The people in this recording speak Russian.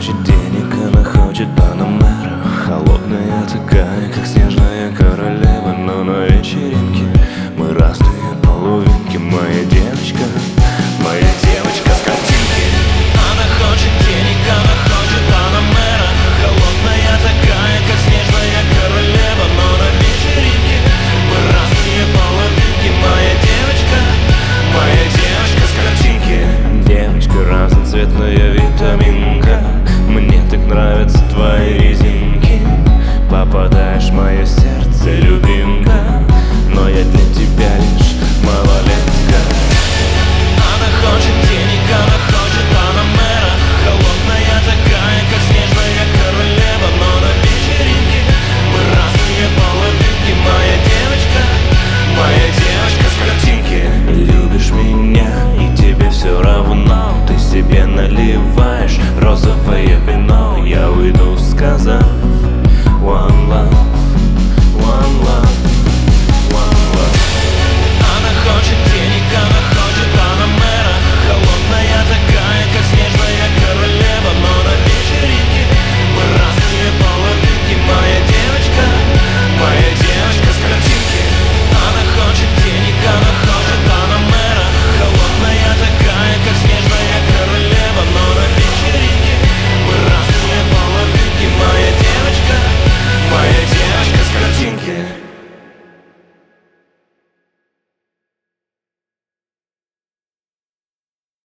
хочет денег, она хочет Панамера. Холодная такая, как снежная королева. Но на вечеринке мы разные половинки. Моя девочка с картинки. Она хочет денег, она хочет Панамера. Холодная такая, как снежная королева. Но на вечеринке мы разные половинки. Моя девочка с картинки. Девочка разноцветная витаминка. Мне так нравятся твои резинки. Попадаешь в мое сердце, любимка. Но я для тебя лишь малолетка. Она хочет денег, она хочет Панамера. Холодная такая, как снежная королева. Но на вечеринке мы разные половинки. Моя девочка с картинки. Любишь меня и тебе все равно. Ты себе наливаешь розовое вино. Я уйду, сказав one love, one love.